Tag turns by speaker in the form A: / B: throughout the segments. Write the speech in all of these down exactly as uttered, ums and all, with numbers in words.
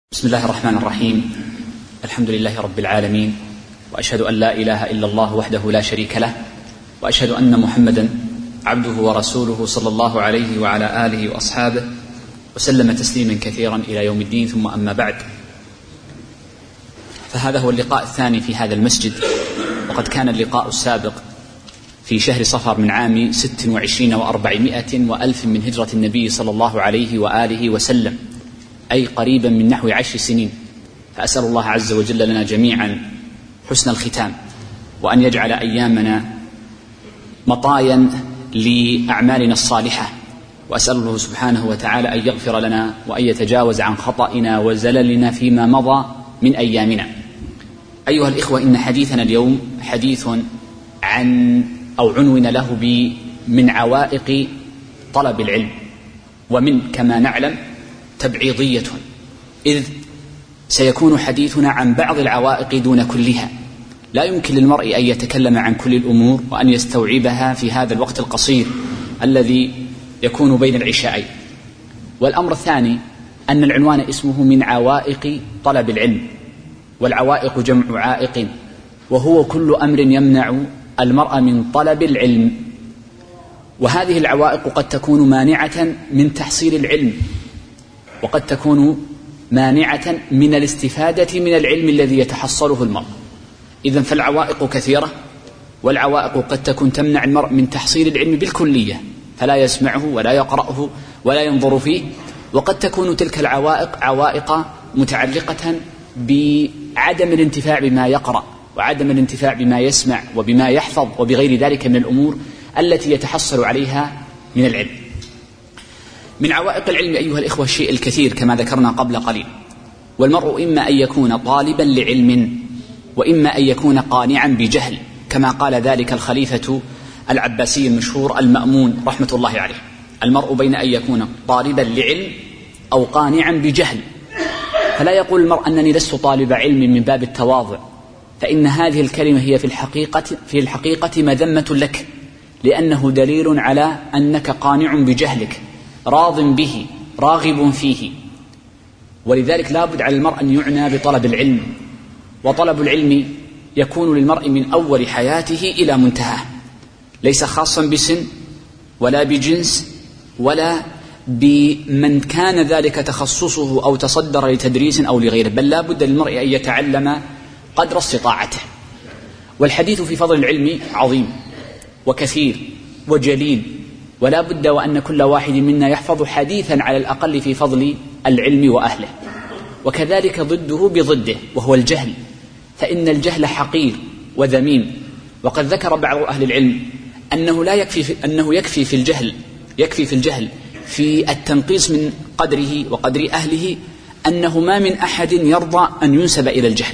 A: بسم الله الرحمن الرحيم. الحمد لله رب العالمين، وأشهد أن لا إله إلا الله وحده لا شريك له، وأشهد أن محمدا عبده ورسوله صلى الله عليه وعلى آله وأصحابه وسلم تسليما كثيرا إلى يوم الدين. ثم أما بعد، فهذا هو اللقاء الثاني في هذا المسجد، وقد كان اللقاء السابق في شهر صفر من عام ست وعشرين وأربعمائة وألف من هجرة النبي صلى الله عليه وآله وسلم، أي قريبا من نحو عشر سنين. فأسأل الله عز وجل لنا جميعا حسن الختام، وأن يجعل أيامنا مطايا لأعمالنا الصالحة، وأسأل الله سبحانه وتعالى أن يغفر لنا وأن يتجاوز عن خطأنا وزللنا فيما مضى من أيامنا. أيها الإخوة، إن حديثنا اليوم حديث عن أو عنون له ب من عوائق طلب العلم، ومن كما نعلم تبعيضية، إذ سيكون حديثنا عن بعض العوائق دون كلها. لا يمكن للمرء أن يتكلم عن كل الأمور وأن يستوعبها في هذا الوقت القصير الذي يكون بين العشاءين. والأمر الثاني أن العنوان اسمه من عوائق طلب العلم، والعوائق جمع عائق، وهو كل أمر يمنع المرء من طلب العلم. وهذه العوائق قد تكون مانعة من تحصيل العلم، وقد تكون مانعة من الاستفادة من العلم الذي يتحصله المرء. إذن فالعوائق كثيرة، والعوائق قد تكون تمنع المرء من تحصيل العلم بالكلية، فلا يسمعه ولا يقرأه ولا ينظر فيه. وقد تكون تلك العوائق عوائق متعلقة بعدم الانتفاع بما يقرأ، وعدم الانتفاع بما يسمع وبما يحفظ، وبغير ذلك من الأمور التي يتحصل عليها من العلم. من عوائق العلم أيها الإخوة الشيء الكثير كما ذكرنا قبل قليل، والمرء إما أن يكون طالبا لعلم، وإما أن يكون قانعا بجهل، كما قال ذلك الخليفة العباسي المشهور المأمون رحمة الله عليه: المرء بين أن يكون طالبا لعلم أو قانعا بجهل. فلا يقول المرء أنني لست طالب علم من باب التواضع، فإن هذه الكلمة هي في الحقيقة, في الحقيقة مذمة لك، لأنه دليل على أنك قانع بجهلك، راض به، راغب فيه. ولذلك لا بد على المرء أن يعنى بطلب العلم، وطلب العلم يكون للمرء من أول حياته إلى منتهاه، ليس خاصا بسن ولا بجنس ولا بمن كان ذلك تخصصه أو تصدر لتدريس أو لغيره، بل لا بد للمرء أن يتعلم قدر استطاعته. والحديث في فضل العلم عظيم وكثير وجليل، ولا بد وأن كل واحد منا يحفظ حديثا على الأقل في فضل العلم وأهله. وكذلك ضده بضده، وهو الجهل، فإن الجهل حقير وذميم. وقد ذكر بعض أهل العلم أنه لا يكفي في أنه يكفي في الجهل يكفي في الجهل في التنقيص من قدره وقدر أهله، أنه ما من أحد يرضى أن ينسب إلى الجهل.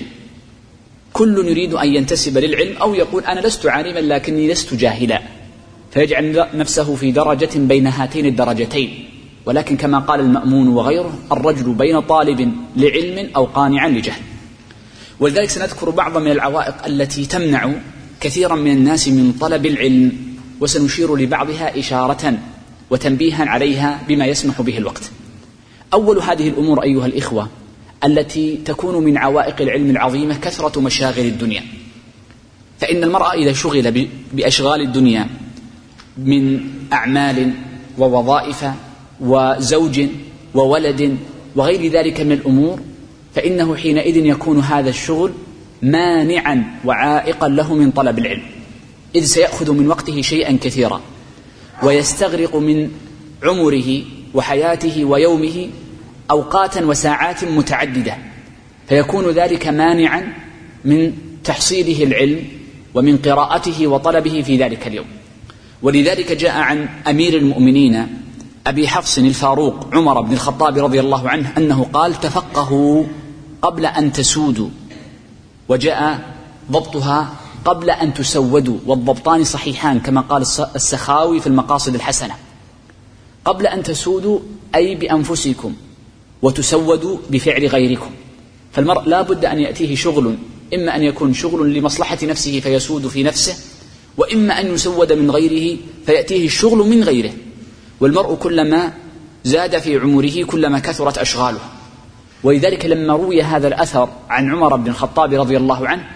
A: كل يريد أن ينتسب للعلم، أو يقول أنا لست عالما لكني لست جاهلا، فيجعل نفسه في درجة بين هاتين الدرجتين. ولكن كما قال المأمون وغيره: الرجل بين طالب لعلم أو قانع لجهل. ولذلك سنذكر بعض من العوائق التي تمنع كثيرا من الناس من طلب العلم، وسنشير لبعضها إشارة وتنبيها عليها بما يسمح به الوقت. أول هذه الأمور أيها الإخوة التي تكون من عوائق العلم العظيمة كثرة مشاغل الدنيا. فإن المرأة إذا شغل بأشغال الدنيا من أعمال ووظائف وزوج وولد وغير ذلك من الأمور، فإنه حينئذ يكون هذا الشغل مانعا وعائقا له من طلب العلم، إذ سيأخذ من وقته شيئا كثيرا، ويستغرق من عمره وحياته ويومه أوقاتا وساعات متعددة، فيكون ذلك مانعا من تحصيله العلم ومن قراءته وطلبه في ذلك اليوم. ولذلك جاء عن أمير المؤمنين أبي حفص الفاروق عمر بن الخطاب رضي الله عنه أنه قال: تفقهوا قبل أن تسودوا، وجاء ضبطها قبل أن تسودوا، والضبطان صحيحان كما قال السخاوي في المقاصد الحسنة. قبل أن تسودوا أي بأنفسكم، وتسودوا بفعل غيركم. فالمرء لا بد أن يأتيه شغل، إما أن يكون شغل لمصلحة نفسه فيسود في نفسه، وإما أن يسود من غيره فيأتيه الشغل من غيره. والمرء كلما زاد في عمره كلما كثرت أشغاله، ولذلك لما روي هذا الأثر عن عمر بن الخطاب رضي الله عنه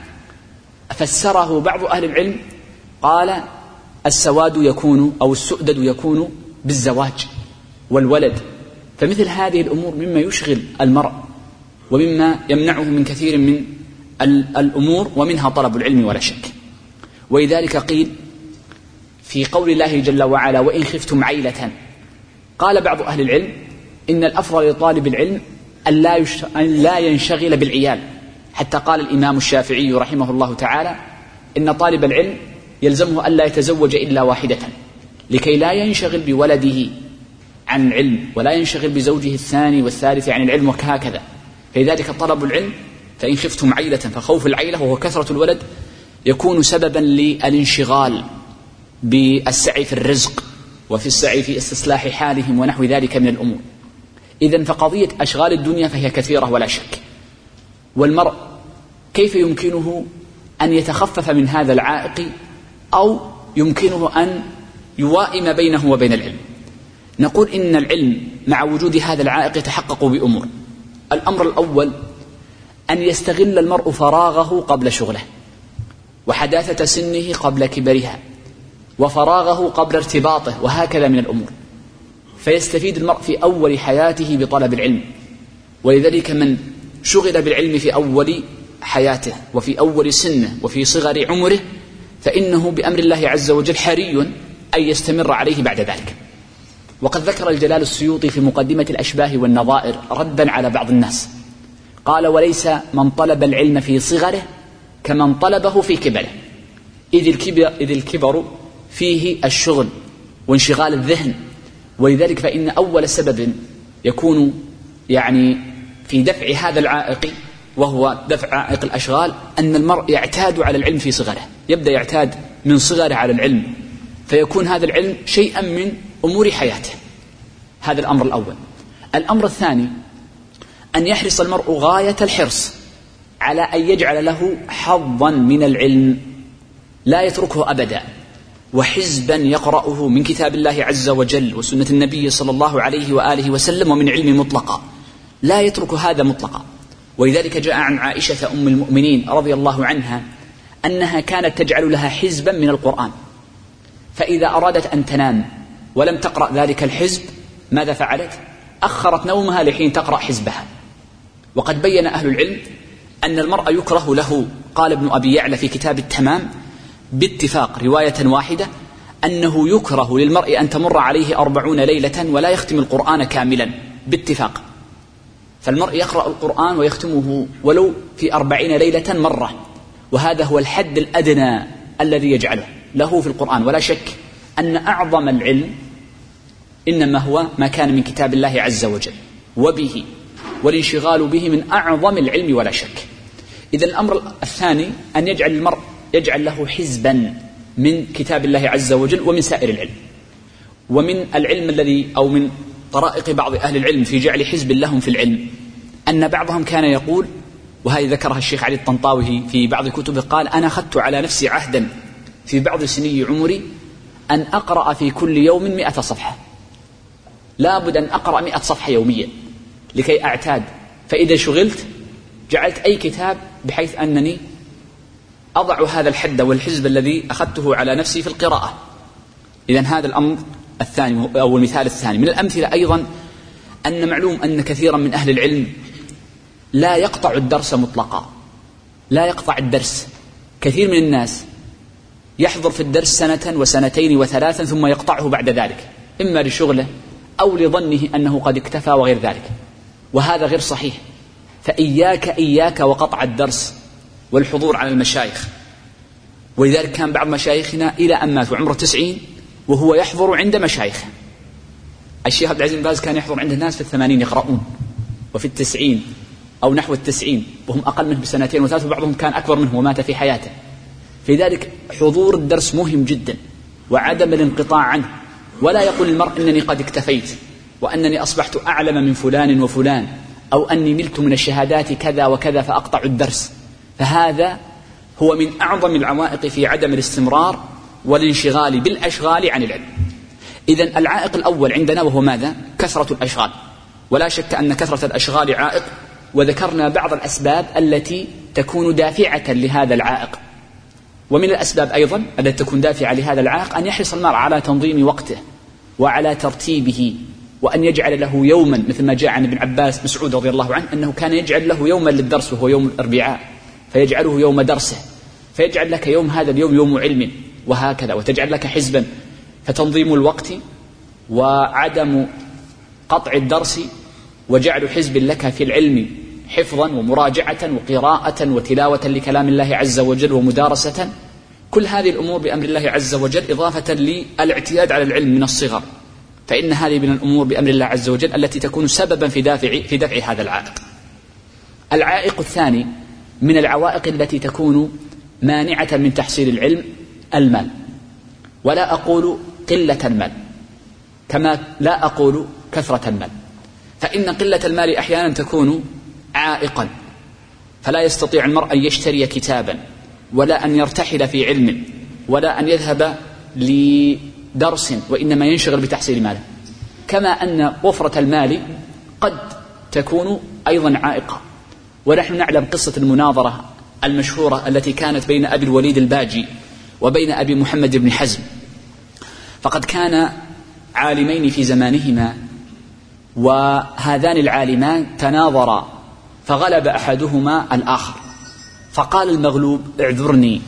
A: فسره بعض أهل العلم قال السواد يكون أو السؤدد يكون بالزواج والولد. فمثل هذه الأمور مما يشغل المرء ومما يمنعه من كثير من الأمور، ومنها طلب العلم ولا شك. ولذلك قيل في قول الله جل وعلا وإن خفتم عيلة، قال بعض أهل العلم إن الأفضل لطالب العلم أن لا, يش... أن لا ينشغل بالعيال، حتى قال الإمام الشافعي رحمه الله تعالى إن طالب العلم يلزمه أن لا يتزوج إلا واحدة لكي لا ينشغل بولده عن العلم ولا ينشغل بزوجه الثاني والثالث عن العلم وهكذا. فلذلك طلب العلم فإن خفتم عيلة، فخوف العيلة وهو كثرة الولد يكون سببا للانشغال بالسعي في الرزق وفي السعي في استصلاح حالهم ونحو ذلك من الأمور. إذن فقضية أشغال الدنيا فهي كثيرة ولا شك، والمرء كيف يمكنه أن يتخفف من هذا العائق أو يمكنه أن يوائم بينه وبين العلم؟ نقول إن العلم مع وجود هذا العائق يتحقق بأمور. الأمر الأول أن يستغل المرء فراغه قبل شغله، وحداثة سنه قبل كبرها، وفراغه قبل ارتباطه، وهكذا من الأمور، فيستفيد المرء في أول حياته بطلب العلم. ولذلك من شغل بالعلم في أول حياته وفي أول سنه وفي صغر عمره فإنه بأمر الله عز وجل حري أن يستمر عليه بعد ذلك. وقد ذكر الجلال السيوطي في مقدمة الأشباه والنظائر ردا على بعض الناس، قال وليس من طلب العلم في صغره كمن طلبه في كبره، إذ الكبر, إذ الكبر فيه الشغل وانشغال الذهن. ولذلك فإن أول سبب يكون يعني في دفع هذا العائق وهو دفع عائق الأشغال أن المرء يعتاد على العلم في صغره، يبدأ يعتاد من صغره على العلم، فيكون هذا العلم شيئا من أمور حياته. هذا الأمر الأول. الأمر الثاني أن يحرص المرء غاية الحرص على أن يجعل له حظا من العلم لا يتركه أبدا، وحزبا يقرأه من كتاب الله عز وجل وسنة النبي صلى الله عليه وآله وسلم ومن علم مطلقا، لا يترك هذا مطلقا. ولذلك جاء عن عائشة أم المؤمنين رضي الله عنها أنها كانت تجعل لها حزبا من القرآن، فإذا أرادت أن تنام ولم تقرأ ذلك الحزب ماذا فعلت؟ أخرت نومها لحين تقرأ حزبها. وقد بين أهل العلم أن المرء يكره له، قال ابن أبي يعلى في كتاب التمام باتفاق رواية واحدة أنه يكره للمرء أن تمر عليه أربعون ليلة ولا يختم القرآن كاملا باتفاق. فالمرء يقرأ القرآن ويختمه ولو في أربعين ليلة مرة، وهذا هو الحد الأدنى الذي يجعله له في القرآن. ولا شك أن أعظم العلم إنما هو ما كان من كتاب الله عز وجل وبه، والانشغال به من أعظم العلم ولا شك. إذا الأمر الثاني أن يجعل المرء يجعل له حزبا من كتاب الله عز وجل ومن سائر العلم. ومن العلم الذي أو من طرائق بعض أهل العلم في جعل حزب لهم في العلم أن بعضهم كان يقول، وهذه ذكرها الشيخ علي الطنطاوي في بعض كتبه، قال أنا أخذت على نفسي عهدا في بعض سني عمري أن أقرأ في كل يوم مئة صفحة، لا بد أن أقرأ مئة صفحة يوميا لكي أعتاد، فإذا شغلت جعلت أي كتاب بحيث أنني أضع هذا الحد والحزب الذي أخذته على نفسي في القراءة. إذن هذا الأمر الثاني أو المثال الثاني. من الأمثلة أيضا أن معلوم أن كثيرا من أهل العلم لا يقطع الدرس مطلقا، لا يقطع الدرس. كثير من الناس يحضر في الدرس سنة وسنتين وثلاثا ثم يقطعه بعد ذلك، إما لشغله أو لظنه أنه قد اكتفى وغير ذلك، وهذا غير صحيح. فإياك إياك وقطع الدرس والحضور على المشايخ. ولذلك كان بعض مشايخنا إلى أن مات وعمره تسعين وهو يحضر عند مشايخه. الشيخ عبد العزيز بن باز كان يحضر عند الناس في الثمانين يقرؤون، وفي التسعين أو نحو التسعين وهم أقل منه بسنتين وثلاث، وبعضهم كان أكبر منه ومات في حياته. في ذلك حضور الدرس مهم جدا وعدم الانقطاع عنه، ولا يقول المرء إنني قد اكتفيت وأنني أصبحت أعلم من فلان وفلان أو أني ملت من الشهادات كذا وكذا فأقطع الدرس. فهذا هو من أعظم العوائق في عدم الاستمرار والانشغال بالأشغال عن العلم. إذن العائق الأول عندنا وهو ماذا؟ كثرة الأشغال. ولا شك أن كثرة الأشغال عائق وذكرنا بعض الأسباب التي تكون دافعة لهذا العائق. ومن الأسباب أيضا التي تكون دافعة لهذا العائق أن يحرص المرء على تنظيم وقته وعلى ترتيبه، وأن يجعل له يوما، مثل ما جاء عن ابن عباس مسعود رضي الله عنه أنه كان يجعل له يوما للدرس وهو يوم الأربعاء فيجعله يوم درسه، فيجعل لك يوم هذا اليوم يوم علم، وهكذا، وتجعل لك حزبا. فتنظيم الوقت وعدم قطع الدرس وجعل حزب لك في العلم حفظا ومراجعة وقراءة وتلاوة لكلام الله عز وجل ومدارسة، كل هذه الأمور بأمر الله عز وجل، إضافة للاعتياد على العلم من الصغر، فإن هذه من الأمور بأمر الله عز وجل التي تكون سببا في دافع في دفع هذا العائق. العائق الثاني من العوائق التي تكون مانعة من تحصيل العلم المال، ولا أقول قلة المال كما لا أقول كثرة المال، فإن قلة المال أحيانا تكون عائقا، فلا يستطيع المرء أن يشتري كتابا ولا أن يرتحل في علم ولا أن يذهب لدرس، وإنما ينشغل بتحصيل ماله. كما أن وفرة المال قد تكون أيضا عائقا. ونحن نعلم قصة المناظرة المشهورة التي كانت بين أبي الوليد الباجي وبين أبي محمد بن حزم، فقد كان عالمين في زمانهما، وهذان العالمان تناظرا فغلب أحدهما الآخر، فقال المغلوب: اعذرني،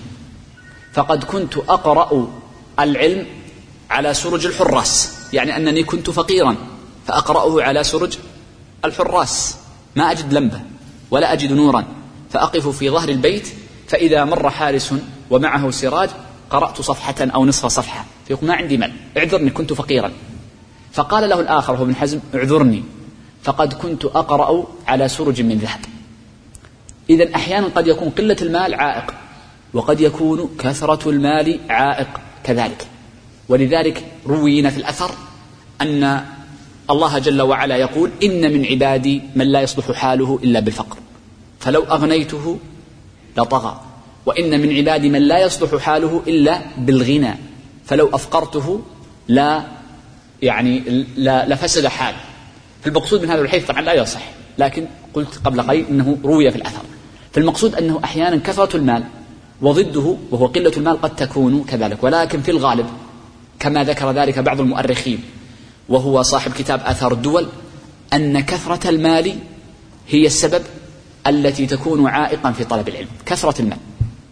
A: فقد كنت أقرأ العلم على سرج الحراس، يعني أنني كنت فقيرا فأقرأه على سرج الحراس، ما أجد لمبة ولا أجد نورا، فأقف في ظهر البيت، فإذا مر حارس ومعه سراج قرأت صفحة أو نصف صفحة، فيقول: ما عندي مال، اعذرني، كنت فقيرا. فقال له الآخر هو ابن حزم: اعذرني، فقد كنت أقرأ على سرج من ذهب. إذن أحيانا قد يكون قلة المال عائق، وقد يكون كثرة المال عائق كذلك. ولذلك روينا في الأثر أن الله جل وعلا يقول: إن من عبادي من لا يصلح حاله إلا بالفقر، فلو أغنيته لطغى، وإن من عبادي من لا يصلح حاله إلا بالغنى، فلو أفقرته لا يعني لا لفسد حاله. فالمقصود من هذا الحديث طبعا لا يصح، لكن قلت قبل قليل أنه روي في الأثر. فالمقصود أنه أحيانا كثرة المال وضده وهو قلة المال قد تكون كذلك، ولكن في الغالب كما ذكر ذلك بعض المؤرخين وهو صاحب كتاب آثار الدول أن كثرة المال هي السبب التي تكون عائقا في طلب العلم، كثرة المال.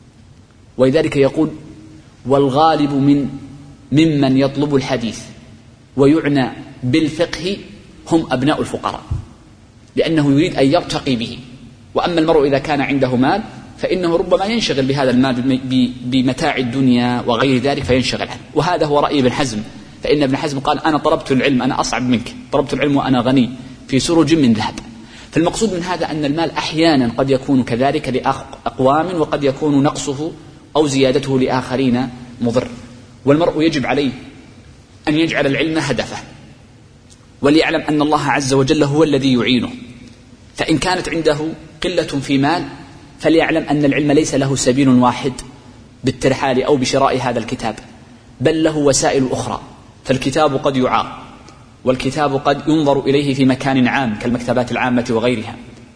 A: ولذلك يقول: والغالب من ممن يطلب الحديث ويعنى بالفقه هم أبناء الفقراء، لأنه يريد أن يرتقي به. وأما المرء إذا كان عنده مال فإنه ربما ينشغل بهذا المال بمتاع الدنيا وغير ذلك فينشغل عنه. وهذا هو رأي ابن حزم، فإن ابن حزم قال: أنا طلبت العلم، أنا أصعب منك، طلبت العلم وأنا غني في سرج من ذهب. فالمقصود من هذا أن المال أحيانا قد يكون كذلك لأقوام، وقد يكون نقصه أو زيادته لآخرين مضر. والمرء يجب عليه أن يجعل العلم هدفه، وليعلم أن الله عز وجل هو الذي يعينه. فإن كانت عنده قلة في مال فليعلم أن العلم ليس له سبيل واحد بالترحال أو بشراء هذا الكتاب، بل له وسائل أخرى. فالكتاب قد يعار، والكتاب قد ينظر إليه في مكان عام كالمكتبات العامة وغيرها،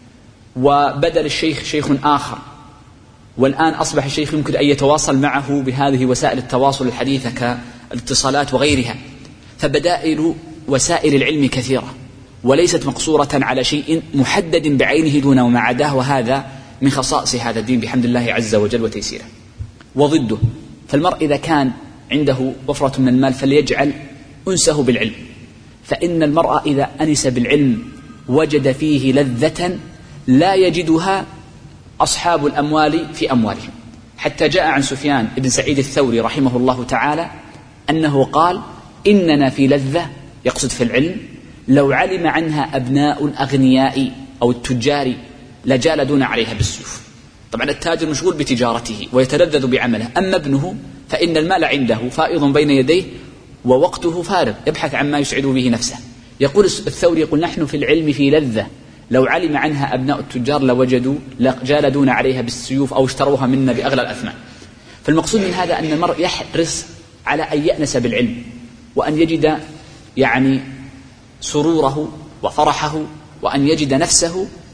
A: وبدل الشيخ شيخ آخر، والآن أصبح الشيخ يمكن أن يتواصل معه بهذه وسائل التواصل الحديثة كالاتصالات وغيرها. فبدائل وسائل العلم كثيرة وليست مقصورة على شيء محدد بعينه دون وما عداه، وهذا من خصائص هذا الدين بحمد الله عز وجل وتيسيره. وضده، فالمرء إذا كان عنده وفرة من المال فليجعل أنسه بالعلم، فإن المرء إذا أنس بالعلم وجد فيه لذة لا يجدها أصحاب الأموال في أموالهم. حتى جاء عن سفيان بن سعيد الثوري رحمه الله تعالى أنه قال: إننا في لذة، يقصد في العلم، لو علم عنها أبناء الأغنياء أو التجار لجالدون عليها بالسيوف. طبعا التاجر مشغول بتجارته ويتلذذ بعمله، أما ابنه فإن المال عنده فائض بين يديه ووقته فارغ يبحث عن ما يسعد به نفسه. يقول الثوري يقول: نحن في العلم في لذة، لو علم عنها أبناء التجار لوجدوا لجالدون عليها بالسيوف أو اشتروها منا بأغلى الأثمان. فالمقصود من هذا أن المرء يحرص على أن يأنس بالعلم، وأن يجد يعني سروره وفرحه، وأن يجد نفسه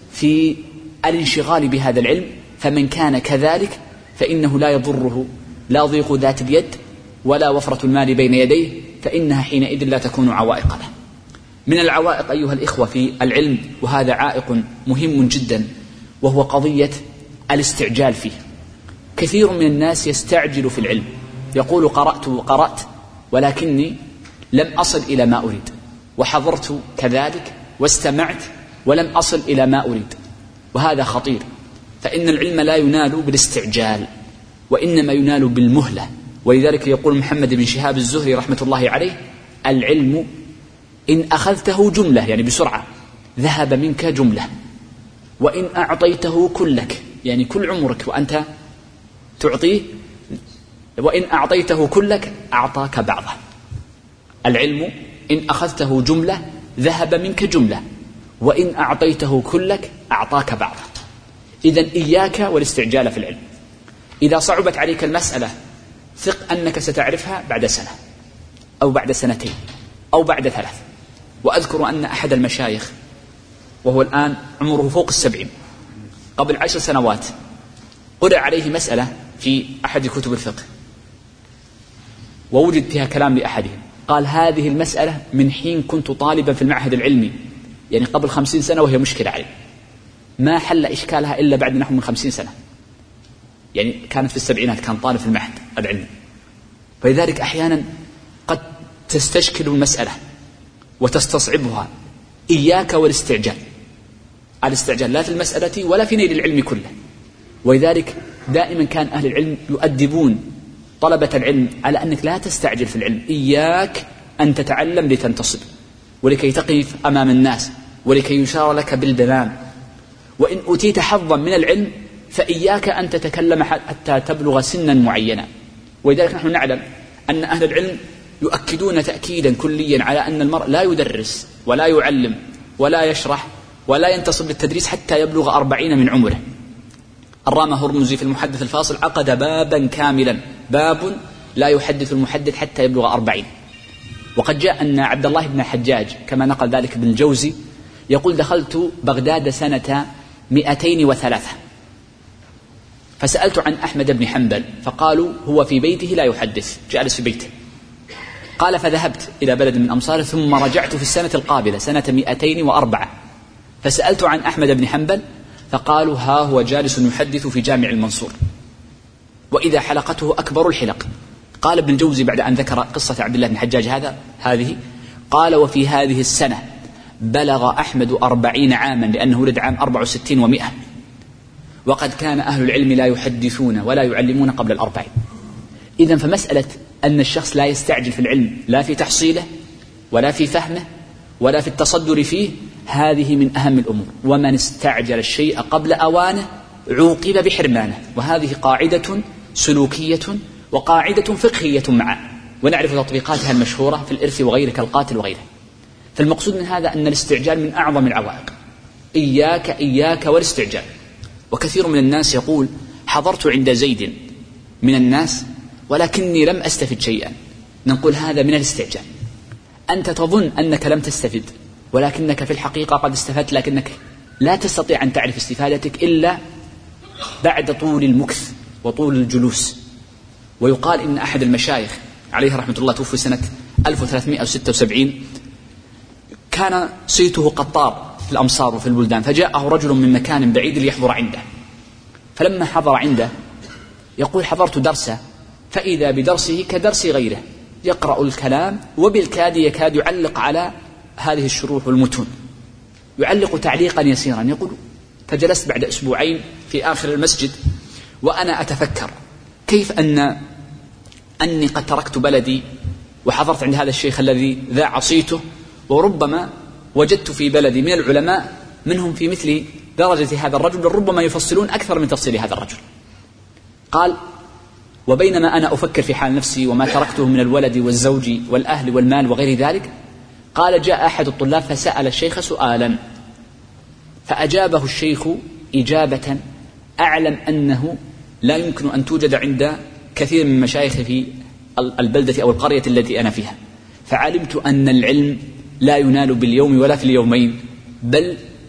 A: في الانشغال بهذا العلم، فمن كان كذلك فإنه لا يضره لا ضيق ذات اليد ولا وفرة المال بين يديه، فإنها حينئذ لا تكون عوائق له. من العوائق أيها الإخوة في العلم، وهذا عائق مهم جدا، وهو قضية الاستعجال فيه. كثير من الناس يستعجل في العلم، يقول قرأت وقرأت ولكني لم أصل إلى ما أريد، وحضرت كذلك واستمعت ولم أصل إلى ما أريد، وهذا خطير. فإن العلم لا ينال بالاستعجال، وإنما ينال بالمهلة. ولذلك يقول محمد بن شهاب الزهري رحمة الله عليه: العلم إن أخذته جملة، يعني بسرعة، ذهب منك جملة، وإن أعطيته كلك، يعني كل عمرك وأنت تعطيه، وإن أعطيته كلك أعطاك بعضه. العلم إن أخذته جملة ذهب منك جملة، وإن أعطيته كلك أعطاك بعضه. إذن إياك والاستعجال في العلم. إذا صعبت عليك المسألة ثق أنك ستعرفها بعد سنة أو بعد سنتين أو بعد ثلاث. وأذكر أن أحد المشايخ، وهو الآن عمره فوق السبعين، قبل عشر سنوات قرأ عليه مسألة في أحد كتب الفقه، ووجد فيها كلام لأحدهم، قال: هذه المسألة من حين كنت طالبا في المعهد العلمي، يعني قبل خمسين سنة، وهي مشكلة عليه، ما حل إشكالها إلا بعد نحو من خمسين سنة، يعني كانت في السبعينات، كان طالب في المعهد العلمي. فلذلك أحيانا قد تستشكل المسألة وتستصعبها. إياك والاستعجال، الاستعجال لا في المسألة ولا في نيل العلم كله. ولذلك دائما كان أهل العلم يؤدبون طلبة العلم على أنك لا تستعجل في العلم، إياك أن تتعلم لتنتصب، ولكي تقف أمام الناس، ولكي يشار لك بالبنان. وإن أتيت حظا من العلم فإياك أن تتكلم حتى تبلغ سنا معينا. ولذلك نحن نعلم أن أهل العلم يؤكدون تأكيدا كليا على أن المرء لا يدرس ولا يعلم ولا يشرح ولا ينتصب للتدريس حتى يبلغ أربعين من عمره. الرامة هرمزي في المحدث الفاصل عقد بابا كاملا، باب لا يحدث المحدث حتى يبلغ أربعين. وقد جاء أن عبد الله بن حجاج كما نقل ذلك ابن الجوزي يقول: دخلت بغداد سنة مئتين وثلاثة، فسألت عن أحمد بن حنبل فقالوا هو في بيته لا يحدث، جالس في بيته. قال: فذهبت إلى بلد من أمصاره، ثم رجعت في السنة القابلة سنة مئتين وأربعة، فسألت عن أحمد بن حنبل فقالوا ها هو جالس يحدث في جامع المنصور، وإذا حلقته أكبر الحلق. قال ابن الجوزي بعد أن ذكر قصة عبد الله بن حجاج هذا هذه قال: وفي هذه السنة بلغ أحمد أربعين عاما، لأنه ولد عام أربع وستين ومئة، وقد كان أهل العلم لا يحدثون ولا يعلمون قبل الأربعين. إذن فمسألة أن الشخص لا يستعجل في العلم، لا في تحصيله ولا في فهمه ولا في التصدر فيه، هذه من أهم الأمور. ومن استعجل الشيء قبل أوانه عوقب بحرمانه. وهذه قاعدة سلوكية وقاعدة فقهية معا، ونعرف تطبيقاتها المشهورة في الإرث وغيره كالقاتل وغيره. فالمقصود من هذا أن الاستعجال من أعظم العوائق. إياك إياك والاستعجال. وكثير من الناس يقول: حضرت عند زيد من الناس ولكني لم أستفد شيئا. نقول هذا من الاستعجال. أنت تظن أنك لم تستفد، ولكنك في الحقيقة قد استفدت، لكنك لا تستطيع أن تعرف استفادتك إلا بعد طول المكث وطول الجلوس. ويقال إن أحد المشايخ عليه رحمة الله توفي سنة ألف وثلاثمائة وستة وسبعين، كان صيته قطار في الأمصار وفي البلدان، فجاءه رجل من مكان بعيد ليحضر عنده. فلما حضر عنده يقول: حضرت درسه، فإذا بدرسه كدرس غيره، يقرأ الكلام وبالكاد يكاد يعلق على هذه الشروح والمتون، يعلق تعليقا يسيرا. يقول: فجلست بعد أسبوعين في آخر المسجد وأنا أتفكر كيف أن أني قد تركت بلدي وحضرت عند هذا الشيخ الذي ذاع صيته، وربما وجدت في بلدي من العلماء منهم في مثل درجة هذا الرجل، ربما يفصلون أكثر من تفصيل هذا الرجل. قال: وبينما أنا أفكر في حال نفسي وما تركته من الولد والزوج والأهل والمال وغير ذلك، قال: جاء أحد الطلاب فسأل الشيخ سؤالا، فأجابه الشيخ إجابة أعلم أنه لا يمكن أن توجد عند كثير من مشايخ في البلدة أو القرية التي أنا فيها. فعلمت أن العلم لا ينال باليوم ولا في اليومين، بل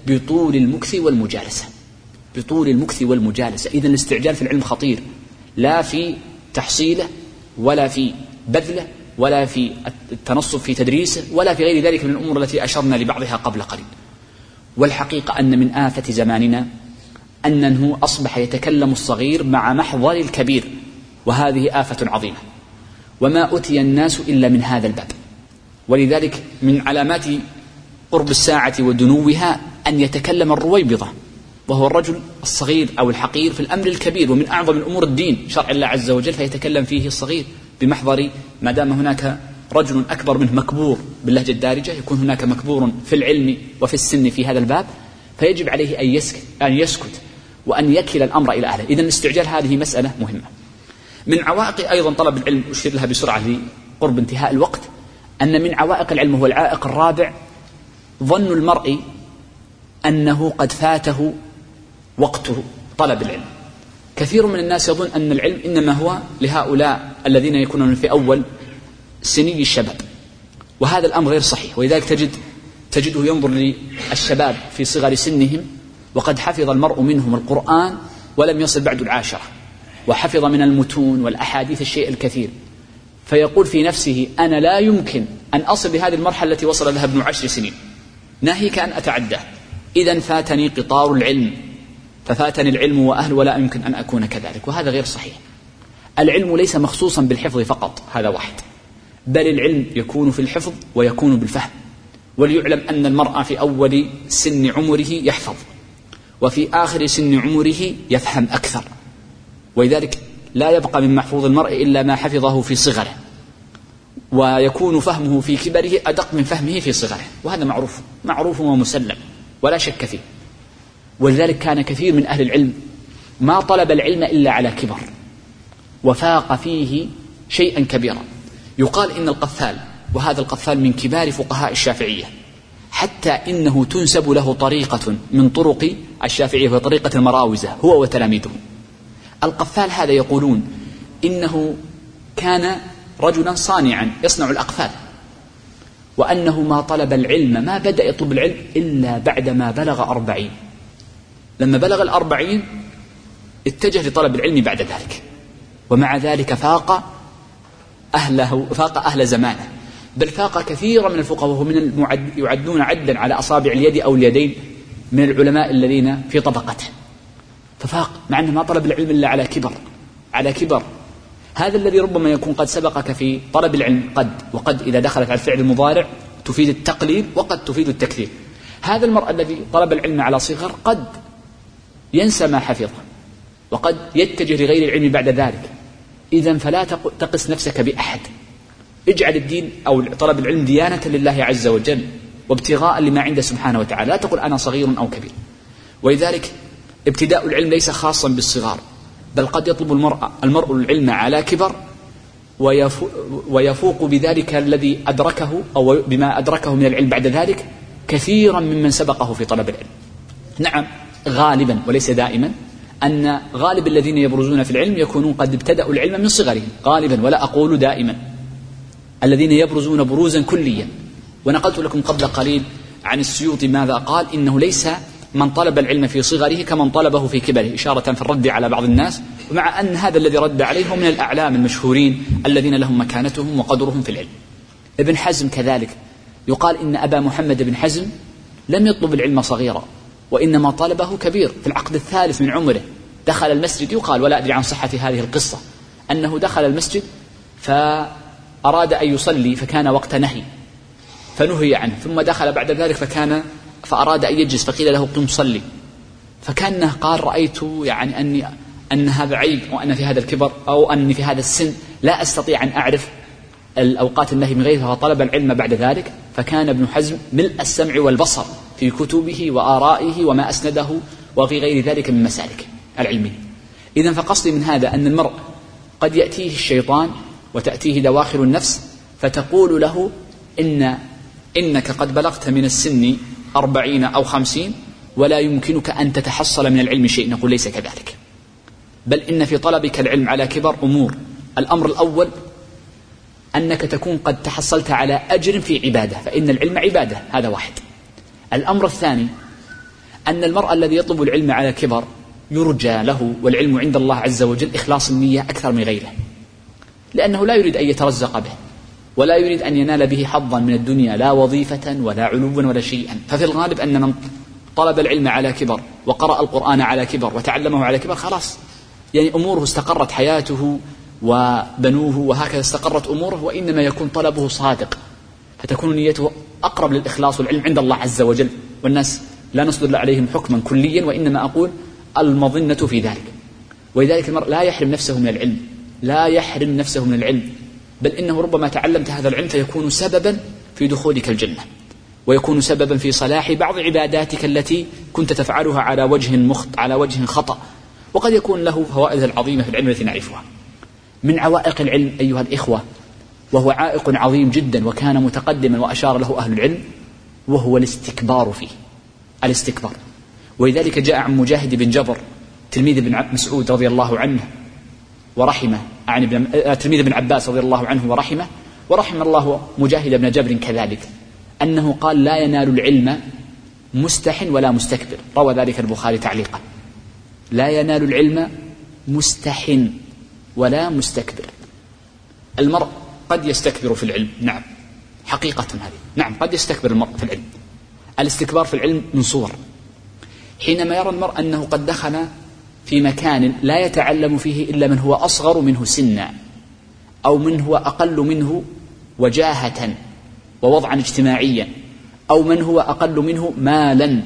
A: بطول المكث والمجالسة، بطول المكث والمجالسة. إذن الاستعجال في العلم خطير، لا في تحصيله ولا في بذله ولا في التنصب في تدريسه ولا في غير ذلك من الأمور التي أشرنا لبعضها قبل قليل. والحقيقة أن من آفة زماننا أنه أصبح يتكلم الصغير مع محضر الكبير، وهذه آفة عظيمة، وما أتي الناس إلا من هذا الباب. ولذلك من علامات قرب الساعة ودنوها أن يتكلم الرويبضة، وهو الرجل الصغير أو الحقير في الأمر الكبير ومن أعظم الأمور الدين شرع الله عز وجل، فيتكلم فيه الصغير بمحضر ما دام هناك رجل أكبر منه مكبور باللهجة الدارجة، يكون هناك مكبور في العلم وفي السن في هذا الباب، فيجب عليه أن يسكت, أن يسكت وأن يكل الأمر إلى أهله. إذن الاستعجال هذه مسألة مهمة. من عوائق أيضا طلب العلم أشير لها بسرعة لقرب انتهاء الوقت، أن من عوائق العلم هو العائق الرابع ظن المرء أنه قد فاته وقته طلب العلم. كثير من الناس يظن أن العلم إنما هو لهؤلاء الذين يكونون في أول سني الشباب، وهذا الأمر غير صحيح. ولذلك تجد تجده ينظر للشباب في صغر سنهم وقد حفظ المرء منهم القرآن ولم يصل بعد العاشرة، وحفظ من المتون والأحاديث الشيء الكثير، فيقول في نفسه أنا لا يمكن أن أصل لهذه المرحلة التي وصل لها ابن عشر سنين، ناهيك أن أتعدى، إذن فاتني قطار العلم، ففاتني العلم وأهل ولا يمكن أن أكون كذلك، وهذا غير صحيح. العلم ليس مخصوصا بالحفظ فقط، هذا واحد، بل العلم يكون في الحفظ ويكون بالفهم. وليعلم أن المرء في أول سن عمره يحفظ، وفي آخر سن عمره يفهم أكثر، ولذلك لا يبقى من محفوظ المرء إلا ما حفظه في صغره، ويكون فهمه في كبره أدق من فهمه في صغره، وهذا معروف معروف ومسلم ولا شك فيه. ولذلك كان كثير من أهل العلم ما طلب العلم إلا على كبر وفاق فيه شيئا كبيرا. يقال إن القفال، وهذا القفال من كبار فقهاء الشافعية، حتى إنه تنسب له طريقة من طرق الشافعية وهي طريقة المراوزة هو وتلاميذه. القفال هذا يقولون إنه كان رجلا صانعا يصنع الأقفال، وأنه ما طلب العلم ما بدأ يطلب العلم إلا بعدما بلغ أربعين. لما بلغ الأربعين اتجه لطلب العلم بعد ذلك، ومع ذلك فاق أهله فاق أهل زمانه، بل فاق كثيرا من الفقهاء، وهو من المعد يعدون عدا على أصابع اليد أو اليدين من العلماء الذين في طبقته، ففاق مع أنه ما طلب العلم إلا على كبر على كبر. هذا الذي ربما يكون قد سبقك في طلب العلم، قد وقد إذا دخلت على الفعل المضارع تفيد التقليل وقد تفيد التكثير. هذا المرء الذي طلب العلم على صغر قد ينسى ما حفظه وقد يتجه لغير العلم بعد ذلك. إذن فلا تقس نفسك بأحد، اجعل الدين أو طلب العلم ديانة لله عز وجل وابتغاء لما عنده سبحانه وتعالى، لا تقل أنا صغير أو كبير. ولذلك ابتداء العلم ليس خاصا بالصغار، بل قد يطلب المرء, المرء العلم على كبر ويفوق بذلك الذي أدركه أو بما أدركه من العلم بعد ذلك كثيرا ممن سبقه في طلب العلم. نعم غالبا وليس دائما، أن غالب الذين يبرزون في العلم يكونون قد ابتدأوا العلم من صغرهم غالبا، ولا أقول دائما، الذين يبرزون بروزا كليا. ونقلت لكم قبل قليل عن السيوطي ماذا قال، إنه ليس من طلب العلم في صغره كمن طلبه في كبره، إشارة في الرد على بعض الناس، ومع أن هذا الذي رد عليه هو من الأعلام المشهورين الذين لهم مكانتهم وقدرهم في العلم. ابن حزم كذلك، يقال إن أبا محمد بن حزم لم يطلب العلم صغيرا، وإنما طلبه كبير في العقد الثالث من عمره. دخل المسجد، يقال ولا أدري عن صحة هذه القصة، أنه دخل المسجد فأراد أن يصلي فكان وقت نهي فنهي عنه، ثم دخل بعد ذلك فكان فأراد أن يجلس فقيل له قم صلي، فكانه قال رأيت يعني أني أن هذا عيب، وأن في هذا الكبر أو أني في هذا السن لا أستطيع أن أعرف الأوقات النهي من غيرها، فطلب العلم بعد ذلك. فكان ابن حزم ملء السمع والبصر في كتبه وآرائه وما أسنده وفي غير ذلك من مسالك العلمية. إذن فقصدي من هذا أن المرء قد يأتيه الشيطان وتأتيه دواخل النفس فتقول له إن إنك قد بلغت من السن أربعين أو خمسين ولا يمكنك أن تتحصل من العلم شيء. نقول ليس كذلك، بل إن في طلبك العلم على كبر أمور. الأمر الأول أنك تكون قد تحصلت على أجر في عبادة، فإن العلم عبادة، هذا واحد. الأمر الثاني أن المرء الذي يطلب العلم على كبر يرجى له، والعلم عند الله عز وجل إخلاص النية أكثر من غيره، لأنه لا يريد أن يترزق به ولا يريد أن ينال به حظا من الدنيا، لا وظيفة ولا علوا ولا شيئا. ففي الغالب أن من طلب العلم على كبر وقرأ القرآن على كبر وتعلمه على كبر خلاص، يعني أموره استقرت، حياته وبنوه وهكذا استقرت أموره، وإنما يكون طلبه صادق، فتكون نيته أقرب للإخلاص والعلم عند الله عز وجل. والناس لا نصدر عليهم حكما كليا، وإنما أقول المظنة في ذلك. ولذلك المرء لا يحرم نفسه من العلم، لا يحرم نفسه من العلم، بل إنه ربما تعلمت هذا العلم فيكون سببا في دخولك الجنة، ويكون سببا في صلاح بعض عباداتك التي كنت تفعلها على وجه مخط على وجه خطأ، وقد يكون له فوائد العظيمة في العلم التي نعرفها. من عوائق العلم أيها الإخوة، وهو عائق عظيم جدا وكان متقدما وأشار له أهل العلم، وهو الاستكبار فيه، الاستكبار. ولذلك جاء عن مجاهد بن جبر تلميذ بن مسعود رضي الله عنه ورحمه، عن ابن تلميذ بن عباس رضي الله عنه ورحمه، ورحم الله مجاهد بن جبر كذلك، أنه قال: لا ينال العلم مستح ولا مستكبر. روى ذلك البخاري تعليقا: لا ينال العلم مستح ولا مستكبر. المرء قد يستكبر في العلم، نعم، حقيقة هذه، نعم، قد يستكبر المرء في العلم. الاستكبار في العلم من صور، حينما يرى المرء أنه قد دخل في مكان لا يتعلم فيه إلا من هو أصغر منه سنا، أو من هو أقل منه وجاهة ووضعا اجتماعيا، أو من هو أقل منه مالا،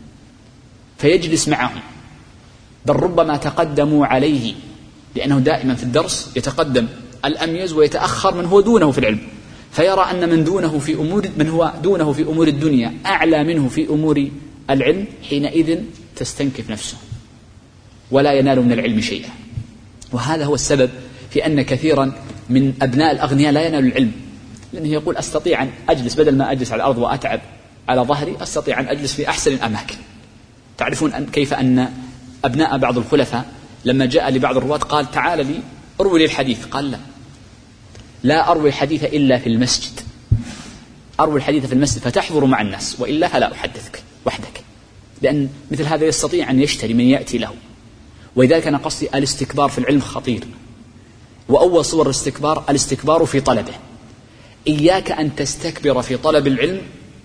A: فيجلس معهم، بل ربما تقدموا عليه، لأنه دائما في الدرس يتقدم الأميز ويتأخر من هو دونه في العلم، فيرى أن من دونه في أمور من هو دونه في أمور الدنيا أعلى منه في أمور العلم، حينئذ تستنكف نفسه ولا ينال من العلم شيئا. وهذا هو السبب في أن كثيرا من أبناء الأغنياء لا ينال العلم، لأنه يقول: أستطيع أن أجلس بدل ما أجلس على الأرض وأتعب على ظهري، أستطيع أن أجلس في أحسن الأماكن. تعرفون أن كيف أن أبناء بعض الخلفاء لما جاء لبعض الرواة قال: تعال لي أروي لي الحديث، قال: لا لا أروي الحديث إلا في المسجد، أروي الحديث في المسجد فتحضر مع الناس، وإلا فلا أحدثك وحدك، لأن مثل هذا يستطيع أن يشتري من يأتي له. ولذلك أنا قصدي الاستكبار في العلم خطير، وأول صور الاستكبار الاستكبار في طلبه. إياك أن تستكبر في طلب العلم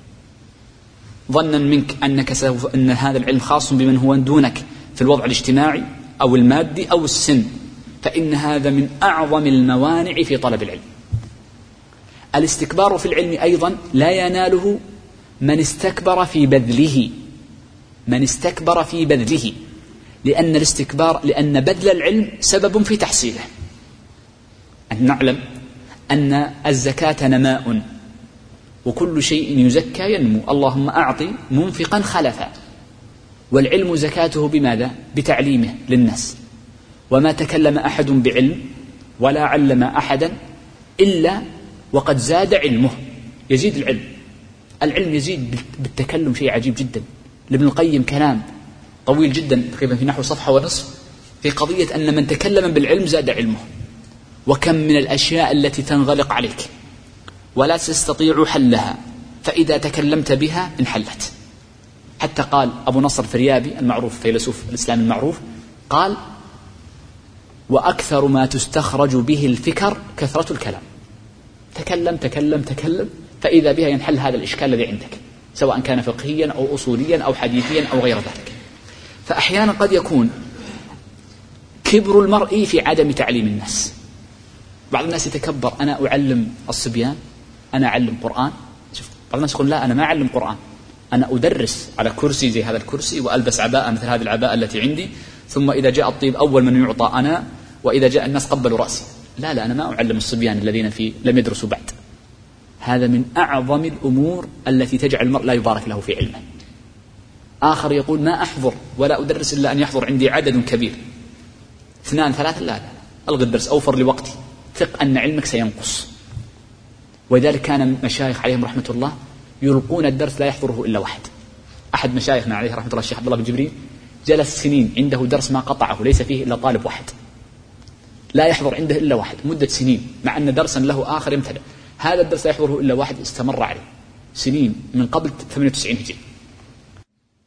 A: ظنا منك أنك سوف أن هذا العلم خاص بمن هو دونك في الوضع الاجتماعي أو المادي أو السن، فإن هذا من أعظم الموانع في طلب العلم. الاستكبار في العلم أيضا لا يناله من استكبر في بذله، من استكبر في بذله، لأن الاستكبار لأن بذل العلم سبب في تحصيله. أن نعلم أن الزكاة نماء، وكل شيء يزكى ينمو، اللهم أعطي منفقا خلفا، والعلم زكاته بماذا؟ بتعليمه للناس. وما تكلم أحد بعلم ولا علم أحدا إلا وقد زاد علمه، يزيد العلم، العلم يزيد بالتكلم، شيء عجيب جدا. لابن القيم كلام طويل جدا تقريبا في نحو صفحة ونصف في قضية أن من تكلم بالعلم زاد علمه، وكم من الأشياء التي تنغلق عليك ولا تستطيع حلها، فإذا تكلمت بها انحلت. حتى قال أبو نصر الفريابي المعروف فيلسوف الإسلام المعروف، قال: وأكثر ما تستخرج به الفكر كثرة الكلام. تكلم تكلم تكلم فإذا بها ينحل هذا الإشكال الذي عندك، سواء كان فقهيا أو أصوليا أو حديثيا أو غير ذلك. فأحيانا قد يكون كبر المرء في عدم تعليم الناس. بعض الناس يتكبر: أنا أعلم الصبيان، أنا أعلم قرآن. شوف، بعض الناس يقول: لا، أنا ما أعلم قرآن، أنا أدرس على كرسي زي هذا الكرسي، وألبس عباءة مثل هذه العباءة التي عندي، ثم إذا جاء الطيب أول من يعطى أنا، وإذا جاء الناس قبلوا رأسي. لا لا، أنا ما أعلم الصبيان الذين في لم يدرسوا بعد. هذا من أعظم الأمور التي تجعل المرء لا يبارك له في علمه. آخر يقول: ما أحضر ولا أدرس إلا أن يحضر عندي عدد كبير، اثنان ثلاثة، لا لا، ألغي الدرس، أوفر لوقتي، ثق أن علمك سينقص. ولذلك كان مشايخ عليهم رحمة الله يلقون الدرس لا يحضره إلا واحد. أحد مشايخنا عليه رحمة الله الشيخ عبد الله بن جبريل جلس سنين عنده درس ما قطعه، ليس فيه إلا طالب واحد، لا يحضر عنده إلا واحد مدة سنين، مع أن درسا له آخر يمتلئ. هذا الدرس لا يحضره إلا واحد، استمر عليه سنين من قبل ثمانية وتسعين هجري.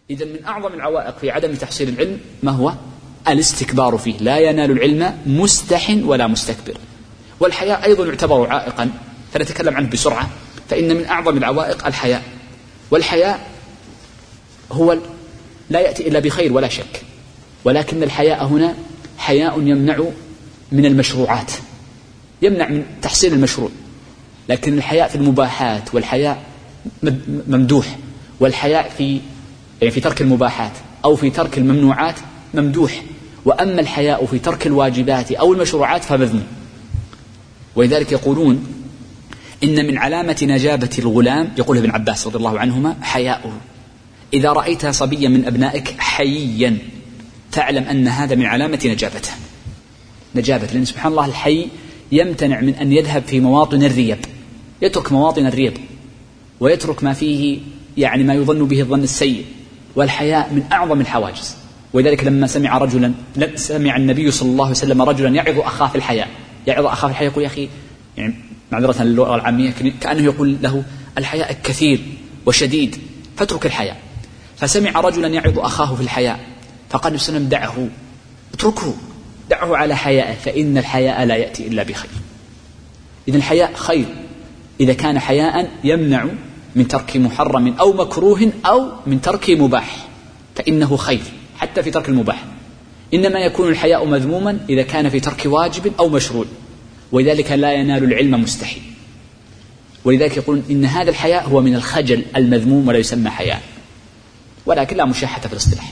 A: إذن من أعظم العوائق في عدم تحصيل العلم ما هو؟ الاستكبار فيه. لا ينال العلم مستح ولا مستكبر. والحياء أيضا يعتبر عائقا، فنتكلم عنه بسرعة. فإن من أعظم العوائق الحياء، والحياء هو لا يأتي إلا بخير ولا شك، ولكن الحياء هنا حياء يمنع من المشروعات، يمنع من تحصيل المشروع. لكن الحياء في المباحات، والحياء ممدوح، والحياء في يعني في ترك المباحات أو في ترك الممنوعات ممدوح. وأما الحياء في ترك الواجبات أو المشروعات فمذموم. ولذلك يقولون إن من علامة نجابة الغلام، يقول ابن عباس رضي الله عنهما، حياؤه. إذا رأيت صبيا من أبنائك حييا تعلم أن هذا من علامة نجابته. نجابة، لأن سبحان الله الحي يمتنع من أن يذهب في مواطن الريب، يترك مواطن الريب ويترك ما فيه يعني ما يظن به الظن السيء. والحياء من أعظم الحواجز. ولذلك لما سمع رجلا سمع النبي صلى الله عليه وسلم رجلا يعظ أخاه في الحياء، يعظ أخاه في الحياء، يقول يا أخي، يعني معذرة اللغة العامية، كأنه يقول له الحياء كثير وشديد فاترك الحياء. فسمع رجلا يعظ أخاه في الحياء فقال النبي صلى الله عليه وسلم دعه، اتركه، دعه على حياءه، فإن الحياء لا يأتي إلا بخير. إذن الحياء خير إذا كان حياء يمنع من ترك محرم أو مكروه أو من ترك مباح، فإنه خير حتى في ترك المباح. إنما يكون الحياء مذموما إذا كان في ترك واجب أو مشروع، ولذلك لا ينال العلم مستحيل. ولذلك يقولون إن هذا الحياء هو من الخجل المذموم ولا يسمى حياء، ولكن لا مشاحة في الاصطلاح.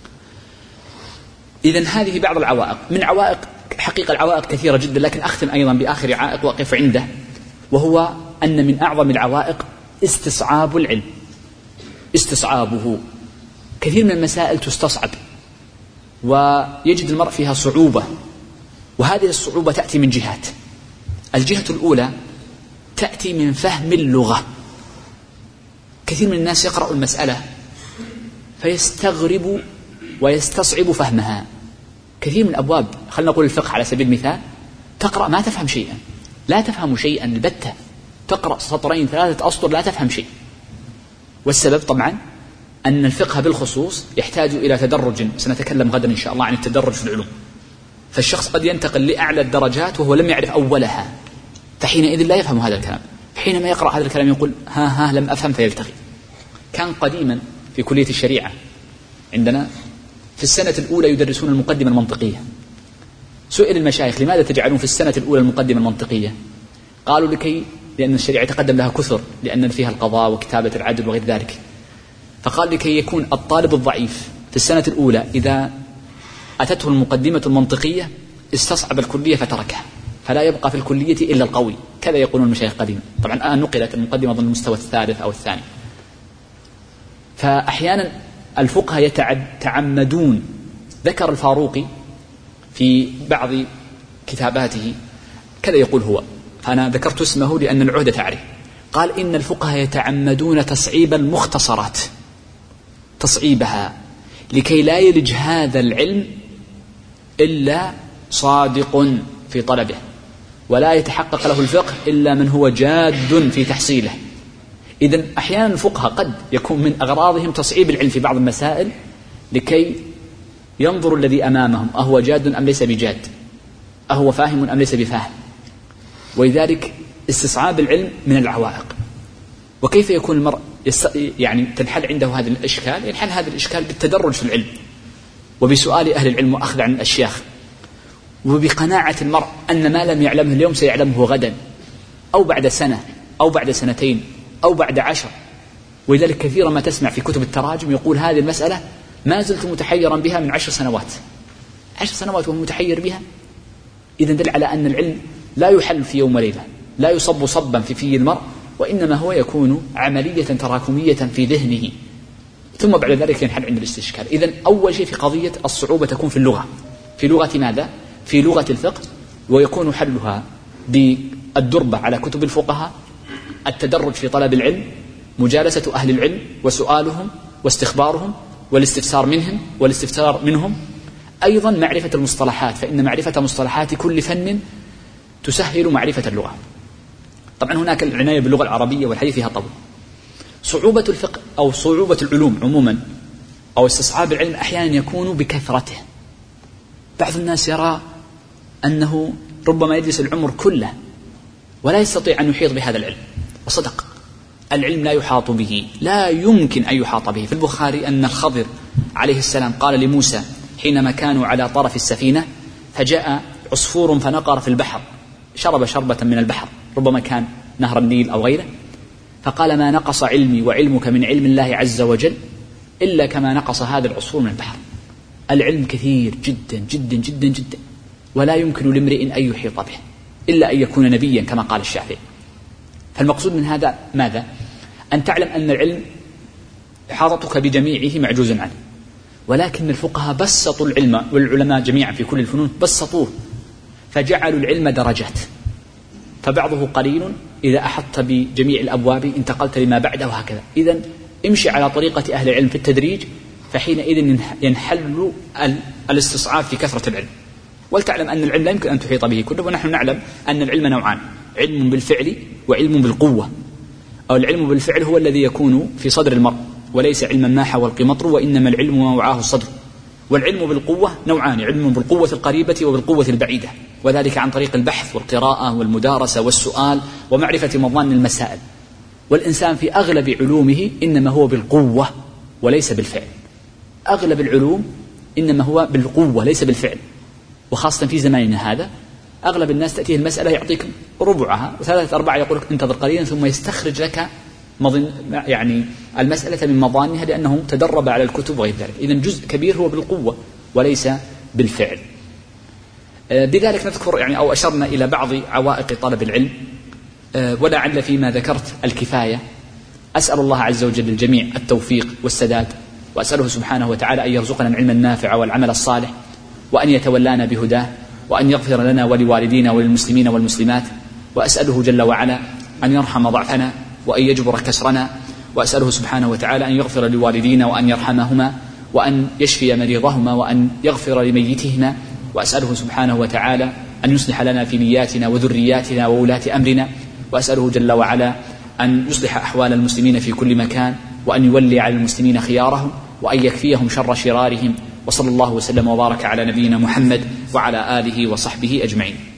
A: إذن هذه بعض العوائق. من عوائق حقيقة العوائق كثيرة جدا، لكن أختم أيضا بآخر عائق وقف عنده، وهو أن من أعظم العوائق استصعاب العلم. استصعابه، كثير من المسائل تستصعب ويجد المرء فيها صعوبة، وهذه الصعوبة تأتي من جهات. الجهة الأولى تأتي من فهم اللغة. كثير من الناس يقرأ المسألة فيستغرب ويستصعب فهمها. كثير من الأبواب، خلنا نقول الفقه على سبيل المثال، تقرأ ما تفهم شيئا، لا تفهم شيئا البتة، تقرأ سطرين ثلاثة أسطر لا تفهم شيء. والسبب طبعا أن الفقه بالخصوص يحتاج إلى تدرج، سنتكلم غدا إن شاء الله عن التدرج في العلوم. فالشخص قد ينتقل لأعلى الدرجات وهو لم يعرف أولها، فحينئذ لا يفهم هذا الكلام. حينما يقرأ هذا الكلام يقول ها ها لم أفهم فيلتغي. كان قديما في كلية الشريعة عندنا في السنة الأولى يدرسون المقدمة المنطقية. سئل المشايخ لماذا تجعلون في السنة الأولى المقدمة المنطقية؟ قالوا لكي لأن الشريعة تقدم لها كثر، لأن فيها القضاء وكتابة العدل وغير ذلك. فقال لكي يكون الطالب الضعيف في السنة الأولى إذا أتته المقدمة المنطقية استصعب الكلية فتركها، فلا يبقى في الكلية إلا القوي. كذا يقولون المشايخ قديما. طبعا الآن نقلت المقدمة ضمن المستوى الثالث أو الثاني. فأحيانا الفقهاء يتعمدون، ذكر الفاروقي في بعض كتاباته كذا يقول هو، فأنا ذكرت اسمه لأن العهدة تعرف، قال إن الفقهاء يتعمدون تصعيب المختصرات، تصعيبها لكي لا يلج هذا العلم إلا صادق في طلبه، ولا يتحقق له الفقه إلا من هو جاد في تحصيله. إذن أحيانا الفقهاء قد يكون من أغراضهم تصعيب العلم في بعض المسائل لكي ينظر الذي أمامهم أهو جاد أم ليس بجاد، أهو فاهم أم ليس بفاهم. ولذلك استصعاب العلم من العوائق. وكيف يكون المرء يست... يعني تنحل عنده هذا الإشكال؟ ينحل هذا الإشكال بالتدرج في العلم، وبسؤال أهل العلم وأخذ عن الأشياخ، وبقناعة المرء أن ما لم يعلمه اليوم سيعلمه غدا أو بعد سنة أو بعد سنتين أو بعد عشر. ولذلك كثيرا ما تسمع في كتب التراجم يقول هذه المسألة ما زلت متحيرا بها من عشر سنوات. عشر سنوات وهو متحير بها، إذن دل على أن العلم لا يحل في يوم وليلة، لا يصب صبا في في المرء، وإنما هو يكون عملية تراكمية في ذهنه، ثم بعد ذلك ينحل عند الاستشكال. إذن أول شيء في قضية الصعوبة تكون في اللغة. في لغة ماذا؟ في لغة الفقه، ويكون حلها بالدربة على كتب الفقهاء، التدرج في طلب العلم، مجالسة أهل العلم وسؤالهم واستخبارهم والاستفسار منهم والاستفسار منهم. أيضا معرفة المصطلحات، فإن معرفة مصطلحات كل فن تسهل معرفة اللغة. طبعا هناك العناية باللغة العربية والحديث فيها طبع. صعوبة الفقه أو صعوبة العلوم عموما أو استصعاب العلم أحيانا يكون بكثرته. بعض الناس يرى أنه ربما يجلس العمر كله ولا يستطيع أن يحيط بهذا العلم، وصدق، العلم لا يحاط به، لا يمكن أن يحاط به. في البخاري أن الخضر عليه السلام قال لموسى حينما كانوا على طرف السفينة فجاء عصفور فنقر في البحر، شرب شربة من البحر، ربما كان نهر النيل أو غيره، فقال ما نقص علمي وعلمك من علم الله عز وجل إلا كما نقص هذا العصفور من البحر. العلم كثير جدا جدا جدا جدا، ولا يمكن لامرئ أن يحيط به إلا أن يكون نبيا كما قال الشافعي. فالمقصود من هذا ماذا؟ أن تعلم أن العلم إحاطتك بجميعه معجوز عنه، ولكن الفقهاء بسطوا العلم، والعلماء جميعا في كل الفنون بسطوه فجعلوا العلم درجات، فبعضه قليل إذا أحطت بجميع الأبواب انتقلت لما بعده وهكذا. إذن امشي على طريقة أهل العلم في التدريج، فحينئذ ينحل الاستصعاب في كثرة العلم. ولتعلم أن العلم لا يمكن أن تحيط به كله، ونحن نعلم أن العلم نوعان: علم بالفعل وعلم بالقوة. أو العلم بالفعل هو الذي يكون في صدر المرء وليس علما ما حوى القمطر، وإنما العلم ما وعاه الصدر. والعلم بالقوة نوعان: علم بالقوة القريبة وبالقوة البعيدة، وذلك عن طريق البحث والقراءة والمدارسة والسؤال ومعرفة مضان المسائل. والإنسان في أغلب علومه إنما هو بالقوة وليس بالفعل. أغلب العلوم إنما هو بالقوة ليس بالفعل، وخاصة في زماننا هذا أغلب الناس تأتيه المسألة يعطيك ربعها وثلاثة أربعة يقول لك انتظر قليلا ثم يستخرج لك مضن يعني المسألة من مضانها لأنه تدرب على الكتب وغير ذلك. إذن جزء كبير هو بالقوة وليس بالفعل. بذلك نذكر يعني أو أشرنا إلى بعض عوائق طلب العلم، ولعل فيما ذكرت الكفاية. أسأل الله عز وجل للجميع التوفيق والسداد، وأسأله سبحانه وتعالى أن يرزقنا العلم النافع والعمل الصالح، وأن يتولانا بهداه، وأن يغفر لنا ولوالدينا وللمسلمين والمسلمات. وأسأله جل وعلا أن يرحم ضعفنا وأن يجبر كسرنا، وأسأله سبحانه وتعالى أن يغفر لوالدينا وأن يرحمهما وأن يشفي مريضهما وأن يغفر لميتهما. وأسأله سبحانه وتعالى أن يصلح لنا في نياتنا وذرياتنا وولاة أمرنا. وأسأله جل وعلا أن يصلح أحوال المسلمين في كل مكان، وأن يولي على المسلمين خيارهم، وأن يكفيهم شر شرارهم. وصلى الله وسلم وبارك على نبينا محمد وعلى آله وصحبه أجمعين.